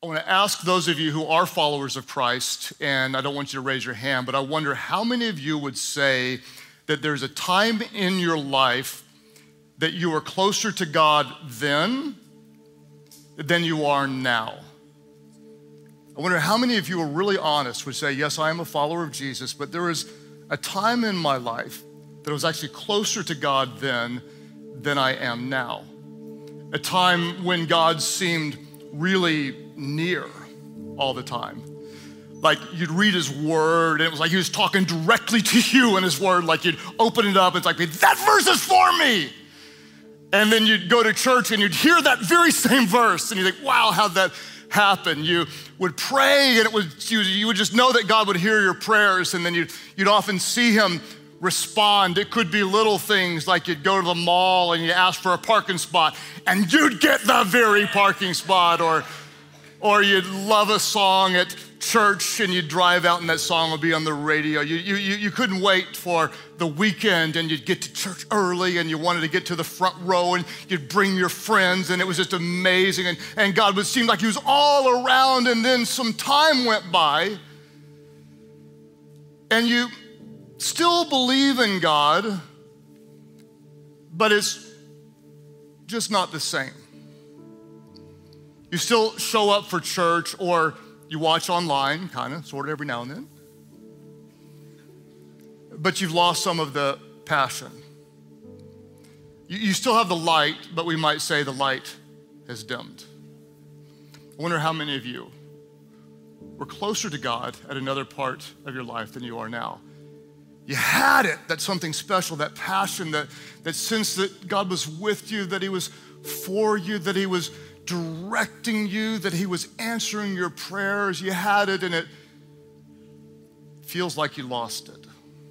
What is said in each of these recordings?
I want to ask those of you who are followers of Christ, and I don't want you to raise your hand, but I wonder how many of you would say that there's a time in your life that you were closer to God then than you are now. I wonder how many of you are really honest would say, yes, I am a follower of Jesus, but there was a time in my life that I was actually closer to God then than I am now. A time when God seemed really near all the time. Like you'd read his word and it was like he was talking directly to you in his word, like you'd open it up and it's like, that verse is for me. And then you'd go to church and you'd hear that very same verse and you think, wow, how'd that happen? You would pray and you would just know that God would hear your prayers, and then you'd often see him respond. It could be little things like you'd go to the mall and you ask for a parking spot and you'd get the very parking spot, or you'd love a song at church and you'd drive out and that song would be on the radio. You couldn't wait for the weekend and you'd get to church early and you wanted to get to the front row and you'd bring your friends and it was just amazing, and God would seem like he was all around, and then some time went by and you still believe in God, but it's just not the same. You still show up for church, or you watch online, kind of, sort of every now and then. But you've lost some of the passion. You still have the light, but we might say the light has dimmed. I wonder how many of you were closer to God at another part of your life than you are now. You had it, that something special, that passion, that sense that God was with you, that he was for you, that he was directing you, that he was answering your prayers. You had it, and it feels like you lost it.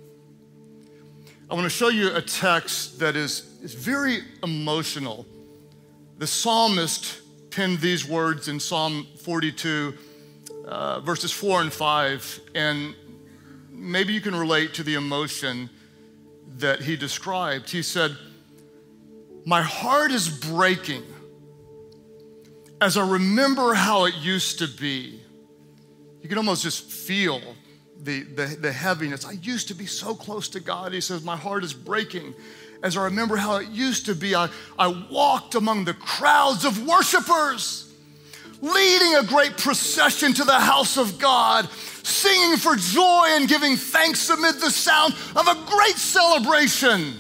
I want to show you a text that is very emotional. The psalmist penned these words in Psalm 42, verses 4 and 5, and maybe you can relate to the emotion that he described. He said, "My heart is breaking as I remember how it used to be." You can almost just feel the heaviness. I used to be so close to God. He says, my heart is breaking as I remember how it used to be. I walked among the crowds of worshipers, leading a great procession to the house of God, singing for joy and giving thanks amid the sound of a great celebration.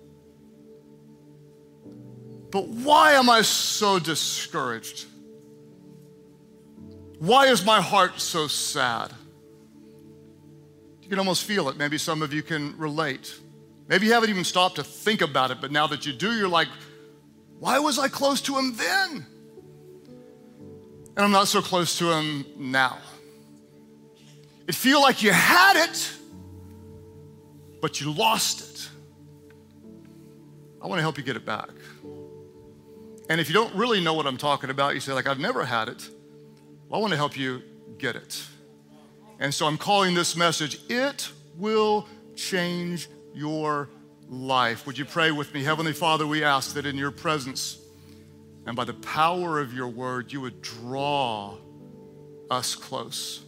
But why am I so discouraged? Why is my heart so sad? You can almost feel it. Maybe some of you can relate. Maybe you haven't even stopped to think about it, but now that you do, you're like, why was I close to him then? And I'm not so close to him now. It feels like you had it, but you lost it. I want to help you get it back. And if you don't really know what I'm talking about, you say, like, I've never had it. Well, I want to help you get it. And so I'm calling this message, It Will Change Your Life. Would you pray with me? Heavenly Father, we ask that in your presence and by the power of your word, you would draw us close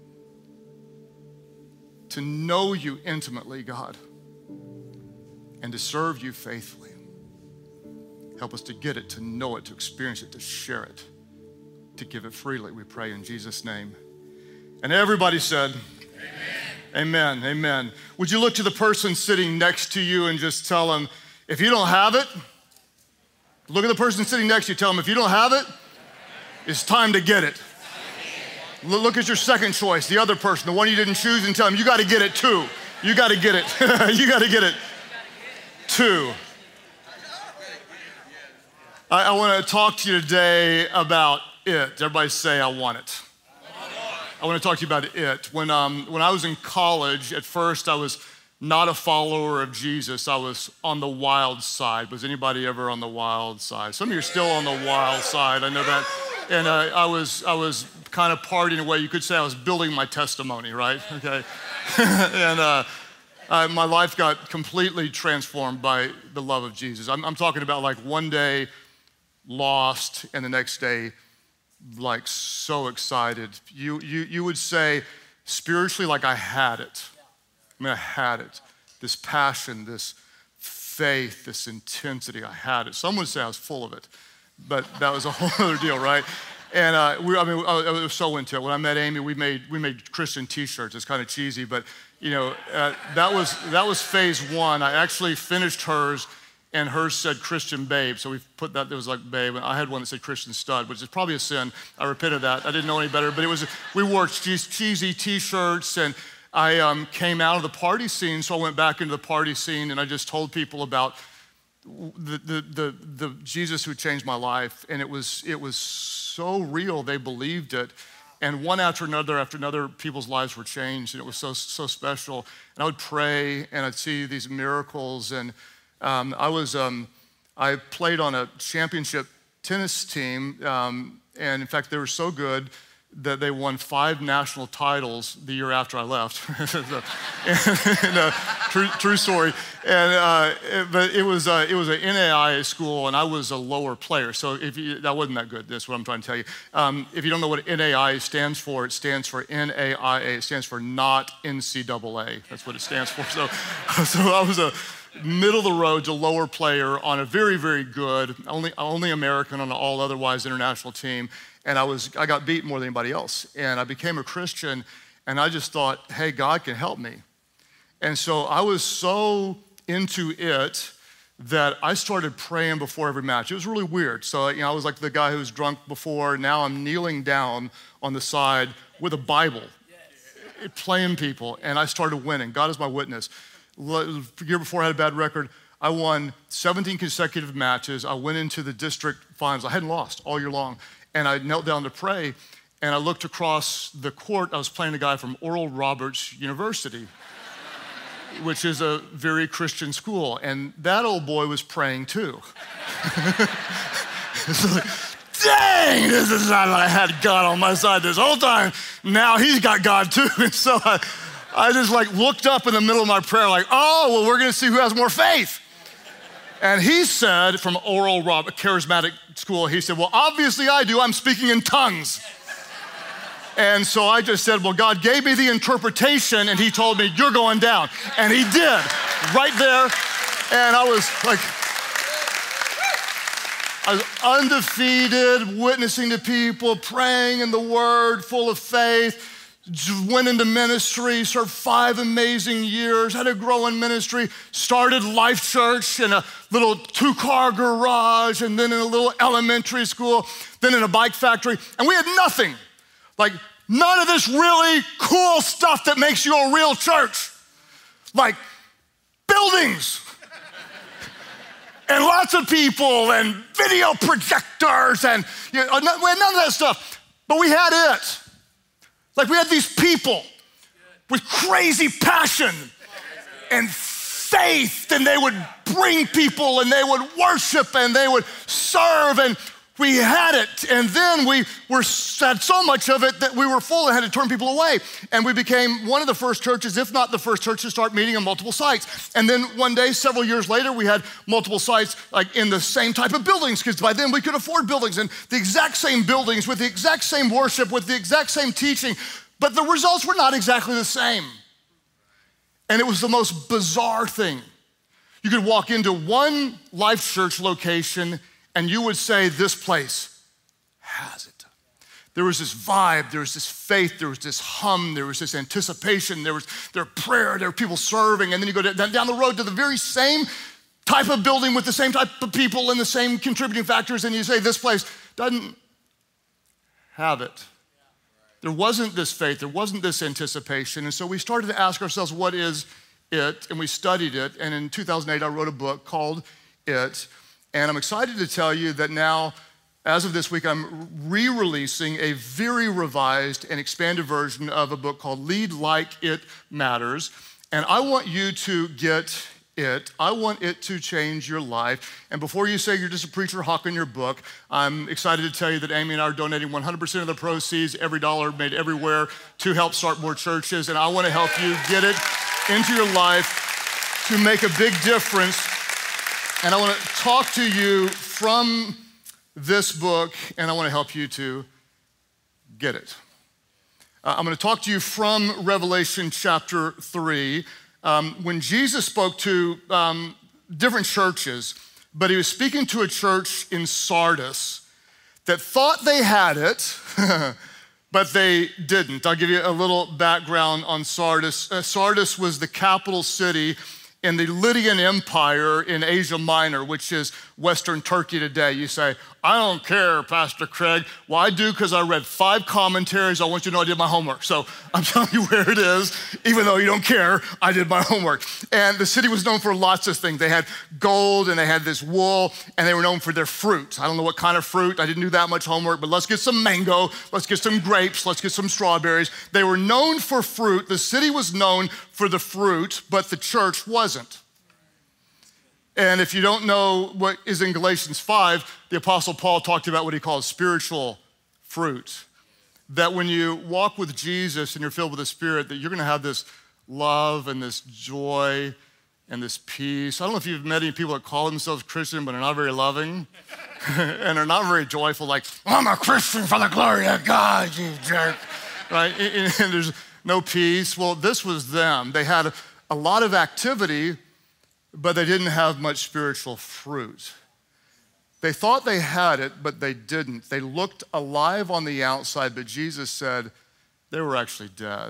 to know you intimately, God, and to serve you faithfully. Help us to get it, to know it, to experience it, to share it, to give it freely, we pray in Jesus' name. And everybody said, amen, amen. Would you look to the person sitting next to you and just tell them, if you don't have it, look at the person sitting next to you, tell them, if you don't have it, it's time to get it. Look at your second choice, the other person, the one you didn't choose, and tell them, you got to get it too. You got to get it. You got to get it too. I want to talk to you today about it. Everybody say, I want it. I want to talk to you about it. When I was in college, at first I was not a follower of Jesus. I was on the wild side. Was anybody ever on the wild side? Some of you are still on the wild side. I know that. And I was kind of partying away. You could say I was building my testimony, right? Okay. And my life got completely transformed by the love of Jesus. I'm talking about like one day lost and the next day like so excited. You would say spiritually like I had it. I mean, I had it. This passion, this faith, this intensity, I had it. Some would say I was full of it, but that was a whole other deal, right? And I was so into it. When I met Amy, we made Christian T-shirts. It's kind of cheesy, but that was phase one. I actually finished hers, and hers said Christian Babe. So we put that, there was like Babe, and I had one that said Christian Stud, which is probably a sin. I repented of that. I didn't know any better, but we wore cheesy T-shirts, and I came out of the party scene, so I went back into the party scene, and I just told people about the Jesus who changed my life, and it was so real. They believed it, and one after another, people's lives were changed, and it was so special. And I would pray, and I'd see these miracles, and I played on a championship tennis team, and in fact, they were so good that they won 5 national titles the year after I left. True story. But it was an NAIA school, and I was a lower player. So that wasn't that good. That's what I'm trying to tell you. If you don't know what NAIA stands for, it stands for NAIA. It stands for not NCAA. That's what it stands for. So I was a middle of the road to lower player on a very, very good, only American on an all otherwise international team. And I got beat more than anybody else. And I became a Christian, and I just thought, hey, God can help me. And so I was so into it that I started praying before every match. It was really weird. So I was like the guy who was drunk before. Now I'm kneeling down on the side with a Bible, playing people, and I started winning. God is my witness. The year before I had a bad record. I won 17 consecutive matches. I went into the district finals. I hadn't lost all year long. And I knelt down to pray, and I looked across the court. I was playing a guy from Oral Roberts University, which is a very Christian school, and that old boy was praying too. It's like, dang, this is not like I had God on my side this whole time. Now he's got God too. And so I just like looked up in the middle of my prayer like, oh, well, we're gonna see who has more faith. And he said, from Oral Roberts, charismatic school, he said, well, obviously I do, I'm speaking in tongues. And so I just said, well, God gave me the interpretation, and he told me, you're going down. And he did, right there. And I was undefeated, witnessing to people, praying in the word, full of faith. Went into ministry, served 5 amazing years, had a growing ministry, started Life Church in a little 2-car garage, and then in a little elementary school, then in a bike factory, and we had nothing. Like none of this really cool stuff that makes you a real church. Like buildings, and lots of people, and video projectors, and we had none of that stuff, but we had it. Like we had these people with crazy passion and faith, and they would bring people, and they would worship, and they would serve, and we had it. And then we had so much of it that we were full and had to turn people away. And we became one of the first churches, if not the first church, to start meeting on multiple sites. And then one day, several years later, we had multiple sites like in the same type of buildings, because by then we could afford buildings, and the exact same buildings with the exact same worship, with the exact same teaching, but the results were not exactly the same. And it was the most bizarre thing. You could walk into one Life Church location and you would say, this place has it. There was this vibe, there was this faith, there was this hum, there was this anticipation, there was prayer, there were people serving, and then you go down the road to the very same type of building with the same type of people and the same contributing factors, and you say, this place doesn't have it. There wasn't this faith, there wasn't this anticipation, and so we started to ask ourselves, what is it? And we studied it, and in 2008, I wrote a book called It, and I'm excited to tell you that now, as of this week, I'm re-releasing a very revised and expanded version of a book called Lead Like It Matters, and I want you to get it. I want it to change your life. And before you say you're just a preacher hawking your book, I'm excited to tell you that Amy and I are donating 100% of the proceeds, every dollar made everywhere, to help start more churches. And I want to help you get it into your life to make a big difference. And I want to talk to you from this book, and I want to help you to get it. I'm going to talk to you from Revelation chapter 3. When Jesus spoke to different churches, but he was speaking to a church in Sardis that thought they had it, but they didn't. I'll give you a little background on Sardis. Sardis was the capital city in the Lydian Empire in Asia Minor, which is Western Turkey today. You say, I don't care, Pastor Craig. Well, I do because I read 5 commentaries. I want you to know I did my homework. So I'm telling you where it is. Even though you don't care, I did my homework. And the city was known for lots of things. They had gold and they had this wool and they were known for their fruit. I don't know what kind of fruit. I didn't do that much homework, but let's get some mango. Let's get some grapes. Let's get some strawberries. They were known for fruit. The city was known for the fruit, but the church wasn't. And if you don't know what is in Galatians 5, the Apostle Paul talked about what he calls spiritual fruit. That when you walk with Jesus and you're filled with the Spirit, that you're gonna have this love and this joy and this peace. I don't know if you've met any people that call themselves Christian, but are not very loving and are not very joyful, like, I'm a Christian for the glory of God, you jerk, right? And there's no peace. Well, this was them. They had a lot of activity, but they didn't have much spiritual fruit. They thought they had it, but they didn't. They looked alive on the outside, but Jesus said they were actually dead.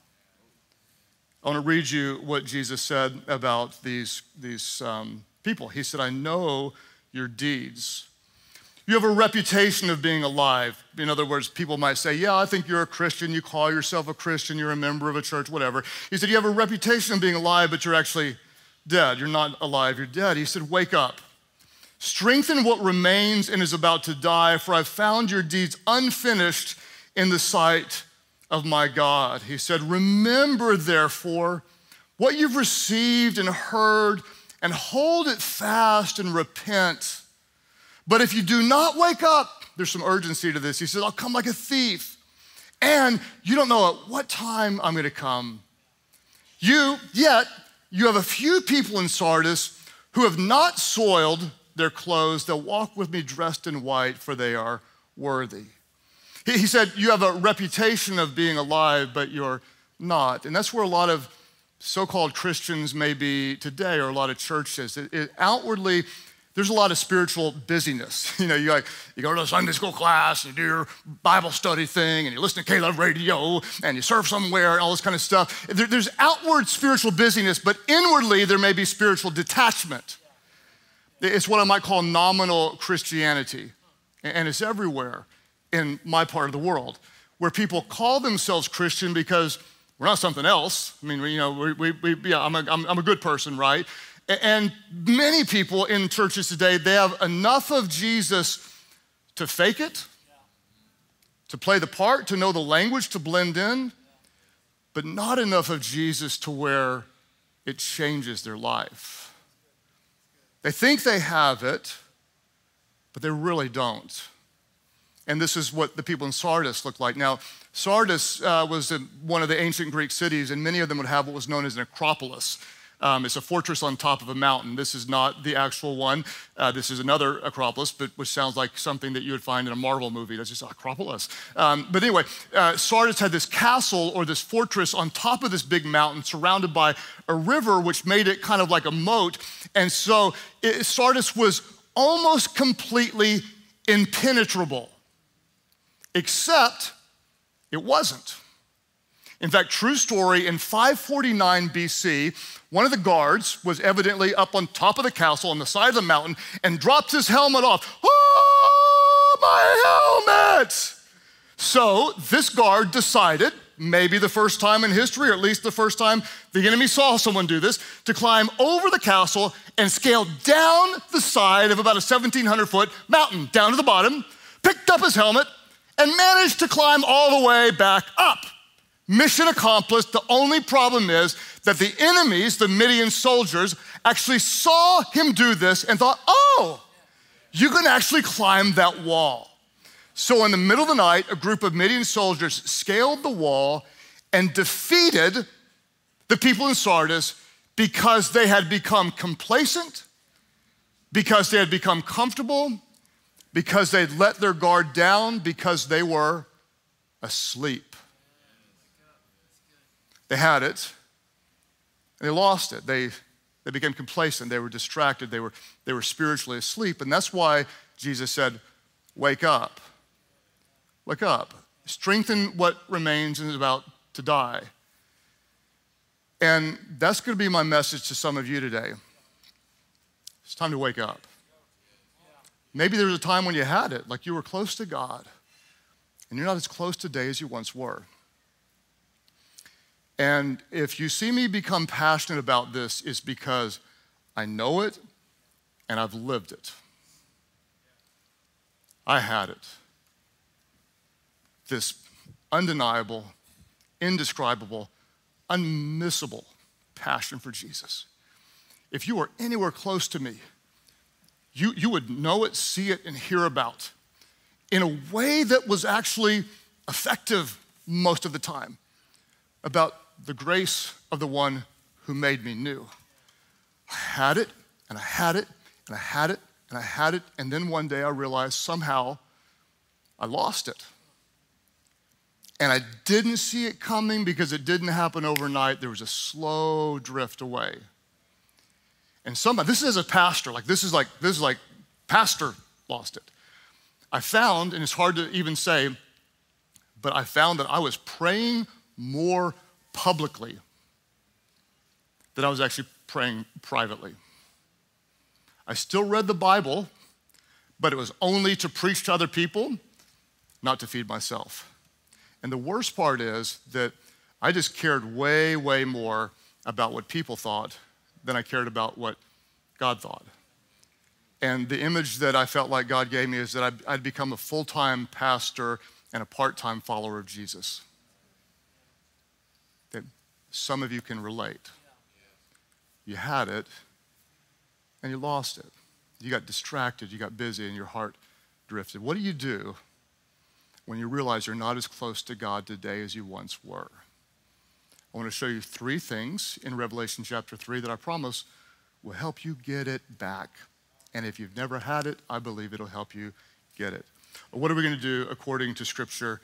I want to read you what Jesus said about these people. He said, I know your deeds. You have a reputation of being alive. In other words, people might say, yeah, I think you're a Christian. You call yourself a Christian. You're a member of a church, whatever. He said, you have a reputation of being alive, but you're actually dead. You're not alive, you're dead. He said, wake up. Strengthen what remains and is about to die, for I've found your deeds unfinished in the sight of my God. He said, remember therefore what you've received and heard, and hold it fast and repent. But if you do not wake up, there's some urgency to this. He said, I'll come like a thief, and you don't know at what time I'm gonna come. You have a few people in Sardis who have not soiled their clothes. They'll walk with me dressed in white, for they are worthy. He said, you have a reputation of being alive, but you're not. And that's where a lot of so-called Christians may be today, or a lot of churches. Outwardly, there's a lot of spiritual busyness. You know, you go to a Sunday school class, and you do your Bible study thing, and you listen to K-Love Radio, and you serve somewhere, and all this kind of stuff. There's outward spiritual busyness, but inwardly there may be spiritual detachment. It's what I might call nominal Christianity, and it's everywhere in my part of the world, where people call themselves Christian because we're not something else. I mean, you know, I'm a good person, right? And many people in churches today, they have enough of Jesus to fake it, to play the part, to know the language, to blend in, but not enough of Jesus to where it changes their life. They think they have it, but they really don't. And this is what the people in Sardis looked like. Now, Sardis was one of the ancient Greek cities, and many of them would have what was known as an acropolis. It's a fortress on top of a mountain. This is not the actual one. This is another acropolis, but which sounds like something that you would find in a Marvel movie. That's just Acropolis. But anyway, Sardis had this castle or this fortress on top of this big mountain surrounded by a river, which made it kind of like a moat. And so Sardis was almost completely impenetrable, except it wasn't. In fact, true story, in 549 BC, one of the guards was evidently up on top of the castle on the side of the mountain and dropped his helmet off. Oh, my helmet! So this guard decided, maybe the first time in history, or at least the first time the enemy saw someone do this, to climb over the castle and scale down the side of about a 1,700-foot mountain, down to the bottom, picked up his helmet, and managed to climb all the way back up. Mission accomplished. The only problem is that the enemies, the Midian soldiers, actually saw him do this and thought, oh, you can actually climb that wall. So in the middle of the night, a group of Midian soldiers scaled the wall and defeated the people in Sardis because they had become complacent, because they had become comfortable, because they'd let their guard down, because they were asleep. They had it, and they lost it. They became complacent. They were distracted. They were spiritually asleep. And that's why Jesus said, wake up. Wake up. Strengthen what remains and is about to die. And that's going to be my message to some of you today. It's time to wake up. Maybe there was a time when you had it, like you were close to God, and you're not as close today as you once were. And if you see me become passionate about this, it's because I know it and I've lived it. I had it. This undeniable, indescribable, unmissable passion for Jesus. If you were anywhere close to me, you would know it, see it, and hear about in a way that was actually effective most of the time about the grace of the one who made me new. I had it, and I had it, and I had it, and I had it, and then one day I realized somehow I lost it. And I didn't see it coming because it didn't happen overnight. There was a slow drift away. And somebody, this is as a pastor, this is like pastor lost it. I found, and it's hard to even say, but I found that I was praying more publicly than I was actually praying privately. I still read the Bible, but it was only to preach to other people, not to feed myself. And the worst part is that I just cared way, way more about what people thought than I cared about what God thought. And the image that I felt like God gave me is that I'd become a full-time pastor and a part-time follower of Jesus. That some of you can relate. You had it, and you lost it. You got distracted, you got busy, and your heart drifted. What do you do when you realize you're not as close to God today as you once were? I want to show you 3 things in Revelation chapter 3 that I promise will help you get it back. And if you've never had it, I believe it'll help you get it. What are we going to do according to Scripture?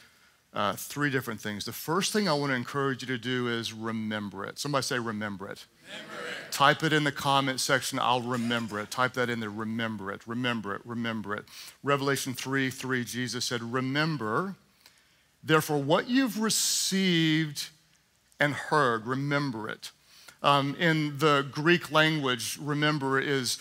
3 different things. The first thing I want to encourage you to do is remember it. Somebody say remember it. Remember it. Type it in the comment section, I'll remember it. Type that in there, remember it, remember it, remember it. Revelation 3:3, Jesus said, remember, therefore what you've received and heard, remember it. In the Greek language, remember is,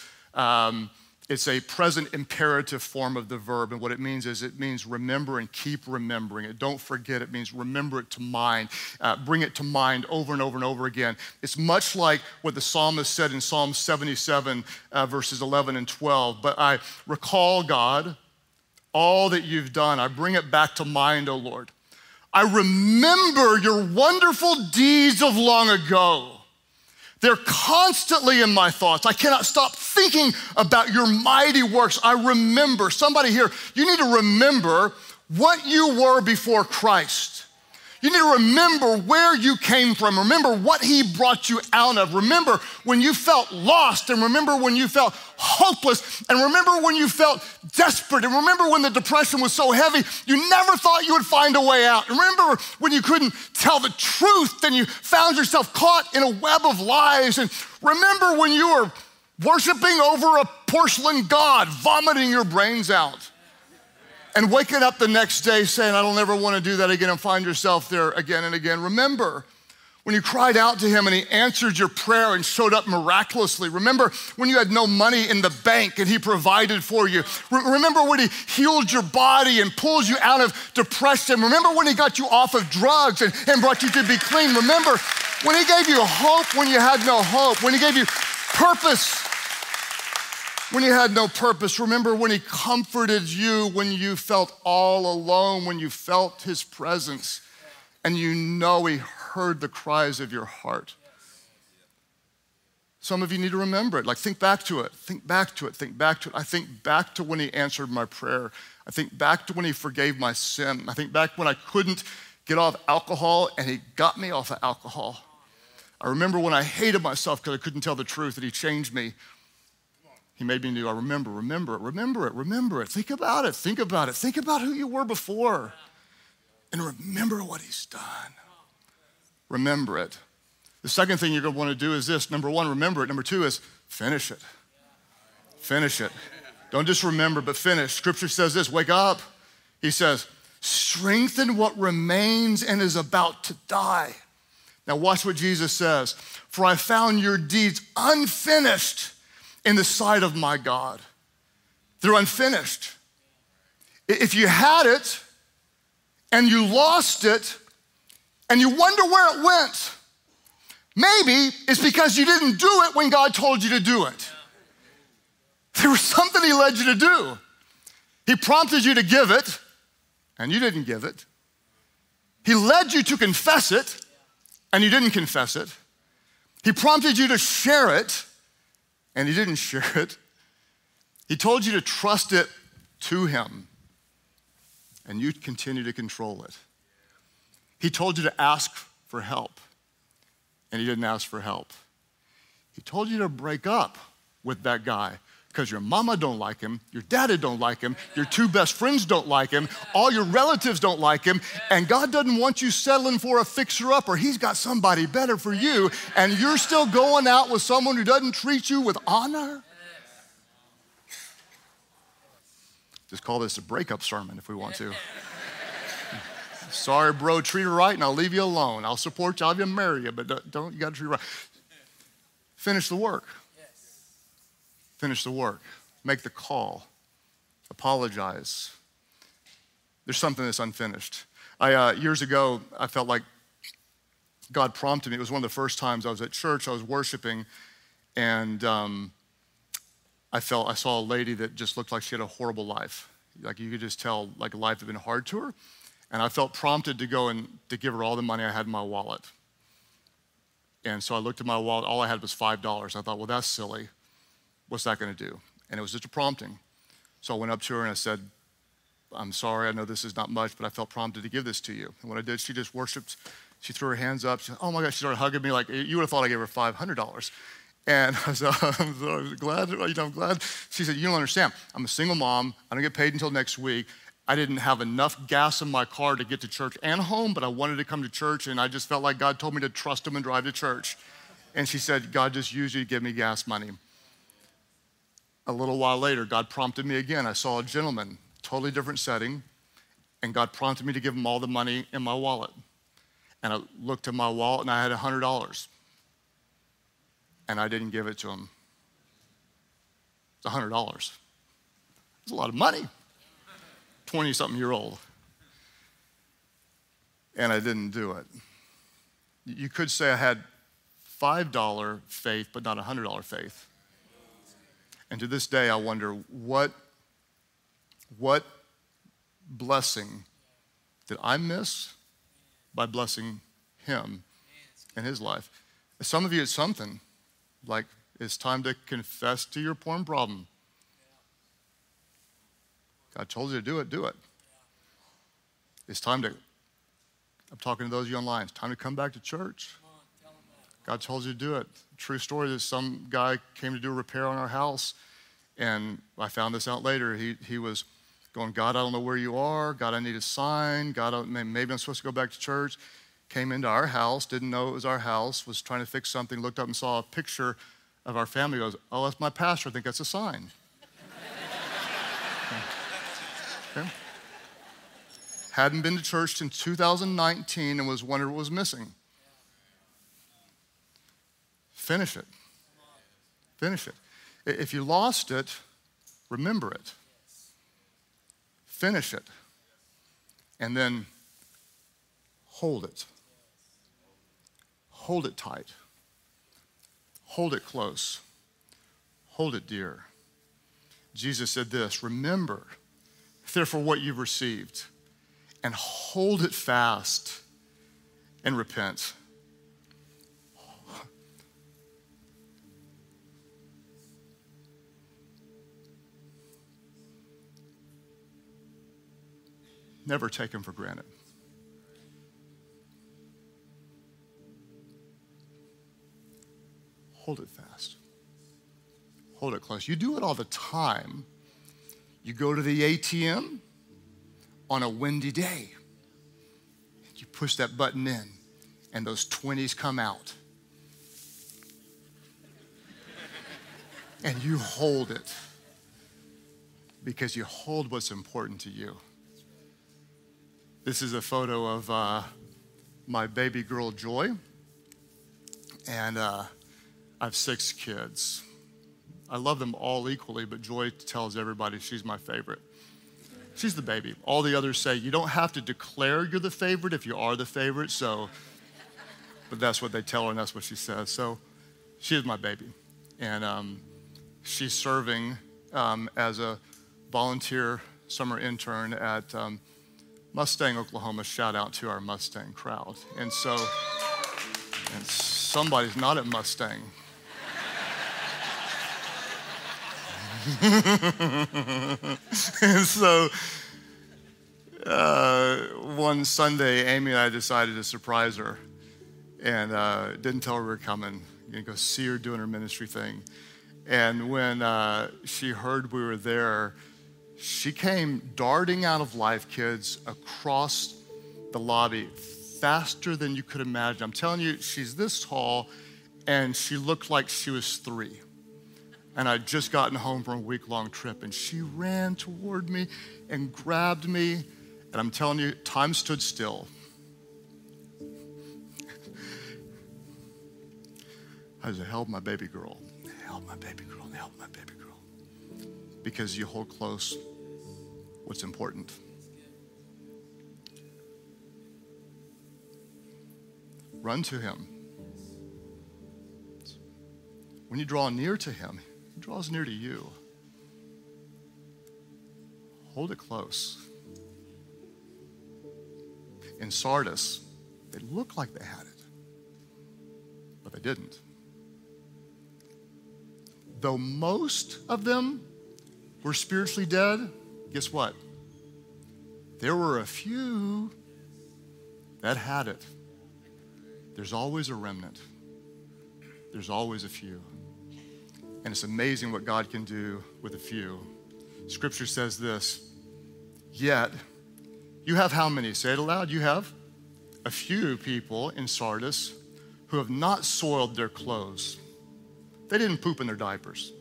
it's a present imperative form of the verb, and what it means is it means remember and keep remembering it. Don't forget, it means remember it to mind. Bring it to mind over and over and over again. It's much like what the psalmist said in Psalm 77, verses 11 and 12. But I recall, God, all that you've done. I bring it back to mind, O Lord. I remember your wonderful deeds of long ago. They're constantly in my thoughts. I cannot stop thinking about your mighty works. I remember. Somebody here, you need to remember what you were before Christ. You need to remember where you came from. Remember what he brought you out of. Remember when you felt lost, and remember when you felt hopeless, and remember when you felt desperate, and remember when the depression was so heavy you never thought you would find a way out. And remember when you couldn't tell the truth and you found yourself caught in a web of lies. And remember when you were worshiping over a porcelain god, vomiting your brains out. And waking up the next day saying, I don't ever want to do that again, and find yourself there again and again. Remember when you cried out to him and he answered your prayer and showed up miraculously. Remember when you had no money in the bank and he provided for you. Remember when he healed your body and pulled you out of depression. Remember when he got you off of drugs and brought you to be clean. Remember when he gave you hope when you had no hope, when he gave you purpose when you had no purpose. Remember when he comforted you when you felt all alone, when you felt his presence, and you know he heard the cries of your heart. Some of you need to remember it. Like, think back to it, think back to it, think back to it. I think back to when he answered my prayer. I think back to when he forgave my sin. I think back when I couldn't get off alcohol and he got me off of alcohol. I remember when I hated myself because I couldn't tell the truth and he changed me. He made me new. I remember it. Think about it. Think about who you were before. and remember what he's done. Remember it. The second thing you're going to want to do is this. Number one, remember it. Number two is finish it. Finish it. Don't just remember, but finish. Scripture says this, wake up. He says, strengthen what remains and is about to die. Now watch what Jesus says. For I found your deeds unfinished in the sight of my God. They're unfinished. If you had it and you lost it and you wonder where it went, maybe it's because you didn't do it when God told you to do it. There was something he led you to do. He prompted you to give it, and you didn't give it. He led you to confess it, and you didn't confess it. He prompted you to share it, and you didn't share it. He told you to trust it to him, and you continue to control it. He told you to ask for help, and you didn't ask for help. He told you to break up with that guy because your mama don't like him, your daddy don't like him, your two best friends don't like him, all your relatives don't like him, and God doesn't want you settling for a fixer-upper. He's got somebody better for you, and you're still going out with someone who doesn't treat you with honor? Just call this a breakup sermon if we want to. Sorry, bro, treat her right and I'll leave you alone. I'll support you, I'll even marry you, but you gotta treat her right. Finish the work. Finish the work. Make the call. Apologize. There's something that's unfinished. Years ago, I felt like God prompted me. It was one of the first times I was at church, I was worshiping, and I saw a lady that just looked like she had a horrible life. Like you could just tell, like life had been hard to her. And I felt prompted to go and to give her all the money I had in my wallet. And so I looked at my wallet, all I had was $5. I thought, well, that's silly. What's that gonna do? And it was just a prompting. So I went up to her and I said, I'm sorry, I know this is not much, but I felt prompted to give this to you. And when I did, she just worshiped. She threw her hands up. She said, oh my gosh, she started hugging me like, you would have thought I gave her $500. And I said, I'm glad, I'm glad. She said, you don't understand. I'm a single mom. I don't get paid until next week. I didn't have enough gas in my car to get to church and home, but I wanted to come to church, and I just felt like God told me to trust him and drive to church. And she said, God just used you to give me gas money. A little while later, God prompted me again. I saw a gentleman, totally different setting, and God prompted me to give him all the money in my wallet. And I looked at my wallet, and I had $100. And I didn't give it to him. It's $100. It's a lot of money. 20-something-year-old. And I didn't do it. You could say I had $5 faith, but not $100 faith. And to this day, I wonder what blessing did I miss by blessing him in his life? Some of you, it's something like it's time to confess to your porn problem. God told you to do it, do it. It's time to, I'm talking to those of you online, it's time to come back to church. God told you to do it. True story is some guy came to do a repair on our house, and I found this out later. He was going, God, I don't know where you are. God, I need a sign. God, maybe I'm supposed to go back to church. Came into our house, didn't know it was our house, was trying to fix something, looked up and saw a picture of our family, goes, oh, that's my pastor, I think that's a sign. Okay. Hadn't been to church since 2019 and was wondering what was missing. Finish it. Finish it. If you lost it, remember it. Finish it. And then hold it. Hold it tight. Hold it close. Hold it dear. Jesus said this, remember, therefore, what you've received, and hold it fast and repent. Never take him for granted. Hold it fast. Hold it close. You do it all the time. You go to the ATM on a windy day. You push that button in, and those 20s come out. And you hold it because you hold what's important to you. This is a photo of my baby girl, Joy. And I have 6 kids. I love them all equally, but Joy tells everybody she's my favorite. She's the baby. All the others say, you don't have to declare you're the favorite if you are the favorite, but that's what they tell her and that's what she says. So she is my baby. And she's serving as a volunteer summer intern at Mustang, Oklahoma. Shout out to our Mustang crowd. And somebody's not at Mustang. And so one Sunday, Amy and I decided to surprise her and didn't tell her we were coming. Gonna go see her doing her ministry thing. And when she heard we were there, she came darting out of Life Kids across the lobby faster than you could imagine. I'm telling you, she's this tall, and she looked like she was 3. And I'd just gotten home from a week-long trip, and she ran toward me and grabbed me, and I'm telling you, time stood still. I just held my baby girl, held my baby girl, and held my baby girl. Because you hold close what's important. Run to him. When you draw near to him, he draws near to you. Hold it close. In Sardis, they looked like they had it, but they didn't. Though most of them were spiritually dead, guess what? There were a few that had it. There's always a remnant. There's always a few. And it's amazing what God can do with a few. Scripture says this, yet you have how many? Say it aloud. You have a few people in Sardis who have not soiled their clothes. They didn't poop in their diapers.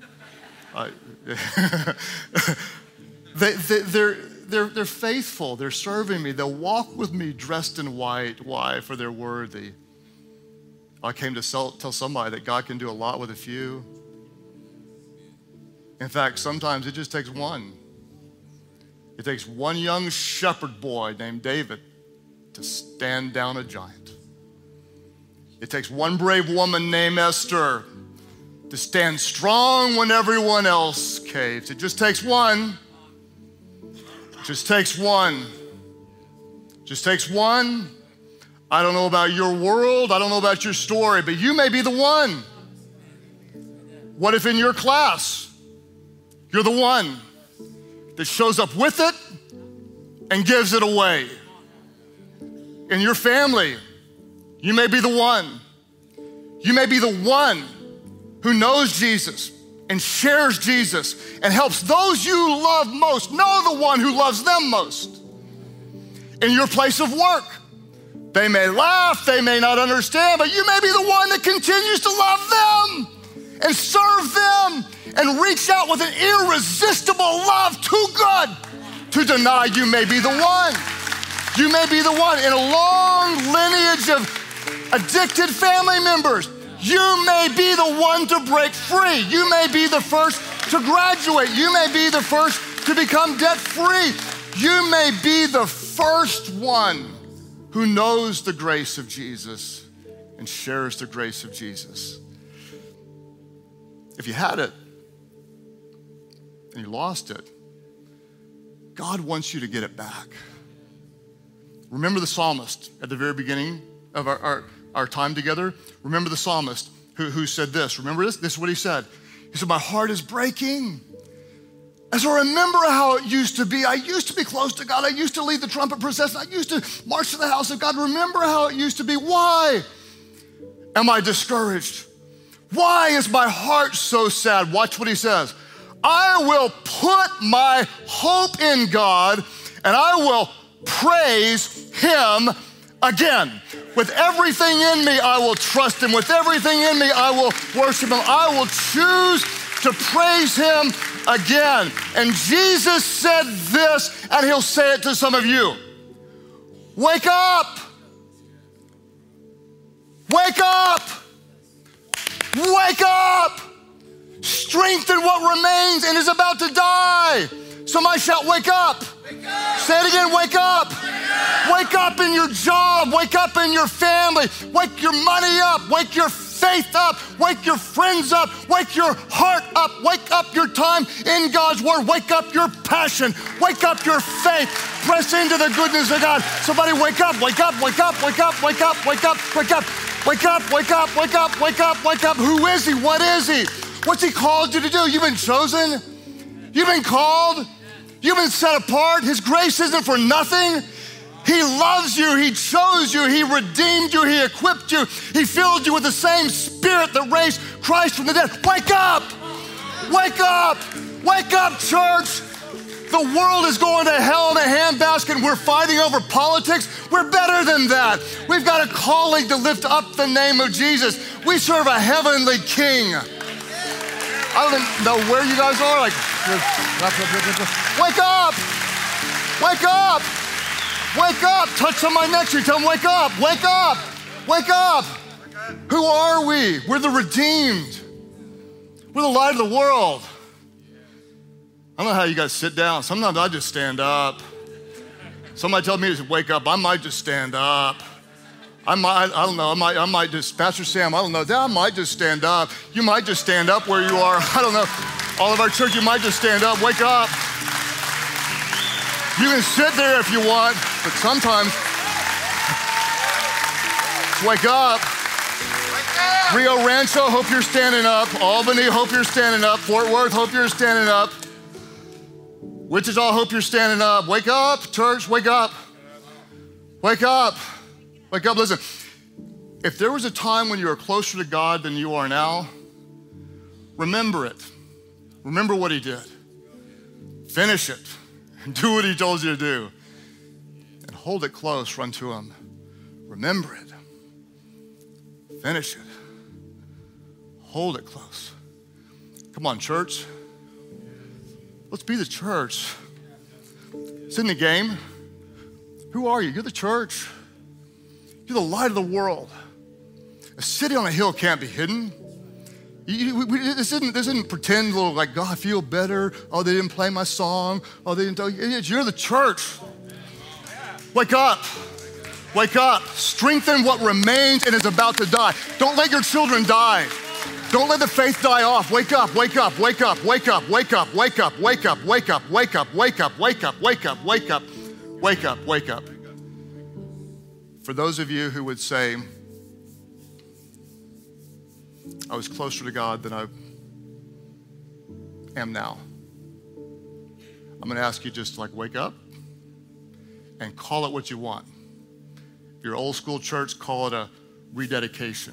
They're faithful. They're serving me. They'll walk with me dressed in white. Why? For they're worthy. I came to tell somebody that God can do a lot with a few. In fact, sometimes it just takes one. It takes one young shepherd boy named David to stand down a giant. It takes one brave woman named Esther to stand strong when everyone else caves. It just takes one. Just takes one. Just takes one. I don't know about your world. I don't know about your story, but you may be the one. What if in your class, you're the one that shows up with it and gives it away? In your family, you may be the one. You may be the one who knows Jesus and shares Jesus and helps those you love most know the one who loves them most. In your place of work, they may laugh, they may not understand, but you may be the one that continues to love them and serve them and reach out with an irresistible love too good to deny you may be the one. You may be the one in a long lineage of addicted family members. You may be the one to break free. You may be the first to graduate. You may be the first to become debt-free. You may be the first one who knows the grace of Jesus and shares the grace of Jesus. If you had it and you lost it, God wants you to get it back. Remember the psalmist at the very beginning of our time together? Remember the psalmist who said this. Remember this? This is what he said. He said, my heart is breaking. As I remember how it used to be, I used to be close to God. I used to lead the trumpet procession. I used to march to the house of God. Remember how it used to be. Why am I discouraged? Why is my heart so sad? Watch what he says. I will put my hope in God and I will praise him again. With everything in me, I will trust him. With everything in me, I will worship him. I will choose to praise him again. And Jesus said this, and he'll say it to some of you. Wake up. Wake up. Wake up. Strengthen what remains and is about to die. Somebody shout, wake up. Wake up. Say it again, wake up. Wake up in your job. Wake up in your family. Wake your money up. Wake your faith up. Wake your friends up. Wake your heart up. Wake up your time in God's word. Wake up your passion. Wake up your faith. Press into the goodness of God. Somebody wake up, wake up, wake up, wake up, wake up, wake up, wake up, wake up, wake up, wake up, wake up, wake up. Who is he? What is he? What's he called you to do? You've been chosen. You've been called. You've been set apart. His grace isn't for nothing. He loves you. He chose you. He redeemed you. He equipped you. He filled you with the same spirit that raised Christ from the dead. Wake up. Wake up. Wake up, church. The world is going to hell in a handbasket. We're fighting over politics. We're better than that. We've got a calling to lift up the name of Jesus. We serve a heavenly king. I don't know where you guys are. Like, wake up. Wake up. Wake up. Touch somebody next to you. Tell them, wake up. Wake up. Wake up. Who are we? We're the redeemed. We're the light of the world. I don't know how you guys sit down. Sometimes I just stand up. Somebody tells me to wake up. I might just stand up. I don't know, I might just, Pastor Sam, I don't know, I might just stand up. You might just stand up where you are. I don't know. All of our church, you might just stand up. Wake up. You can sit there if you want, but sometimes, wake up. Rio Rancho, hope you're standing up. Albany, hope you're standing up. Fort Worth, hope you're standing up. Wichita, hope you're standing up. Wake up, church, wake up. Wake up. Wake up, listen. If there was a time when you were closer to God than you are now, remember it. Remember what he did. Finish it. Do what he told you to do. And hold it close, run to him. Remember it. Finish it. Hold it close. Come on, church. Let's be the church. It's in the game. Who are you? You're the church. You're the light of the world. A city on a hill can't be hidden. This isn't pretend little like, God, I feel better. Oh, they didn't play my song. Oh, they didn't tell you. You're the church. Wake up. Wake up. Strengthen what remains and is about to die. Don't let your children die. Don't let the faith die off. Wake up, wake up, wake up, wake up, wake up, wake up, wake up, wake up, wake up, wake up, wake up, wake up, wake up, wake up, wake up. For those of you who would say, I was closer to God than I am now, I'm gonna ask you just to like wake up and call it what you want. If you're old school church, call it a rededication.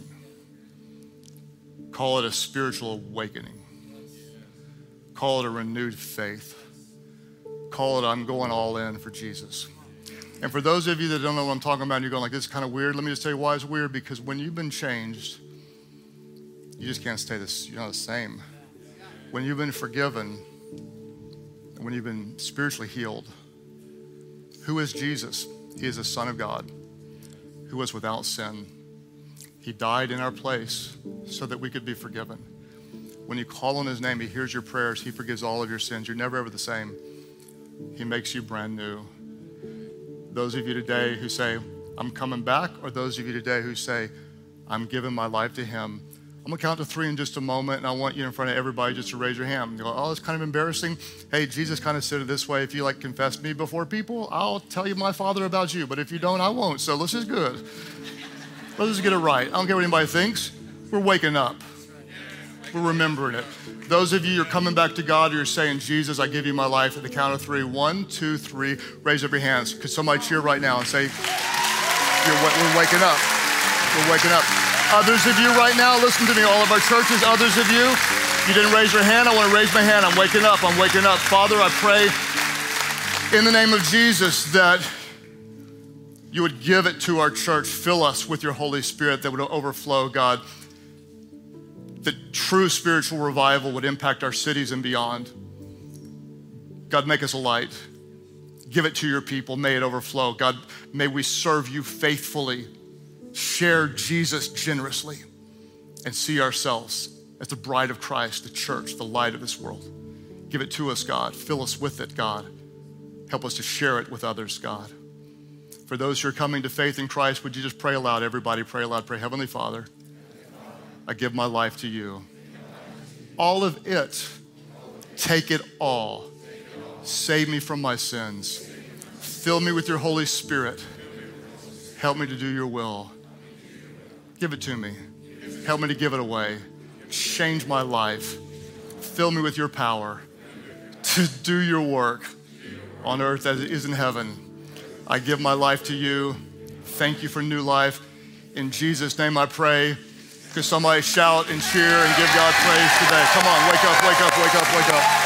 Call it a spiritual awakening. Call it a renewed faith. Call it, I'm going all in for Jesus. And for those of you that don't know what I'm talking about, and you're going like, this is kind of weird, let me just tell you why it's weird, because when you've been changed, you just can't stay this, you're not the same. When you've been forgiven, and when you've been spiritually healed, who is Jesus? He is the Son of God, who was without sin. He died in our place so that we could be forgiven. When you call on his name, he hears your prayers. He forgives all of your sins. You're never ever the same. He makes you brand new. Those of you today who say, I'm coming back, or those of you today who say, I'm giving my life to him, I'm gonna count to 3 in just a moment, and I want you in front of everybody just to raise your hand. You go, oh, it's kind of embarrassing. Hey, Jesus kind of said it this way. If you like confess me before people, I'll tell you my Father about you. But if you don't, I won't. So this is good. Let's just get it right. I don't care what anybody thinks. We're waking up. We're remembering it. Those of you who are coming back to God, you're saying, Jesus, I give you my life at the count of 3. 1, 2, 3. Raise up your hands. Could somebody cheer right now and say, we're waking up. We're waking up. Others of you right now, listen to me, all of our churches, others of you didn't raise your hand, I want to raise my hand. I'm waking up, I'm waking up. Father, I pray in the name of Jesus that You would give it to our church. Fill us with your Holy Spirit that would overflow, God. That true spiritual revival would impact our cities and beyond. God, make us a light. Give it to your people. May it overflow. God, may we serve you faithfully, share Jesus generously, and see ourselves as the bride of Christ, the church, the light of this world. Give it to us, God. Fill us with it, God. Help us to share it with others, God. For those who are coming to faith in Christ, would you just pray aloud? Everybody pray aloud. Pray, Heavenly Father, I give my life to you. All of it, take it all. Save me from my sins. Fill me with your Holy Spirit. Help me to do your will. Give it to me. Help me to give it away. Change my life. Fill me with your power to do your work on earth as it is in heaven. I give my life to you. Thank you for new life. In Jesus' name I pray. Could somebody shout and cheer and give God praise today? Come on, wake up, wake up, wake up, wake up.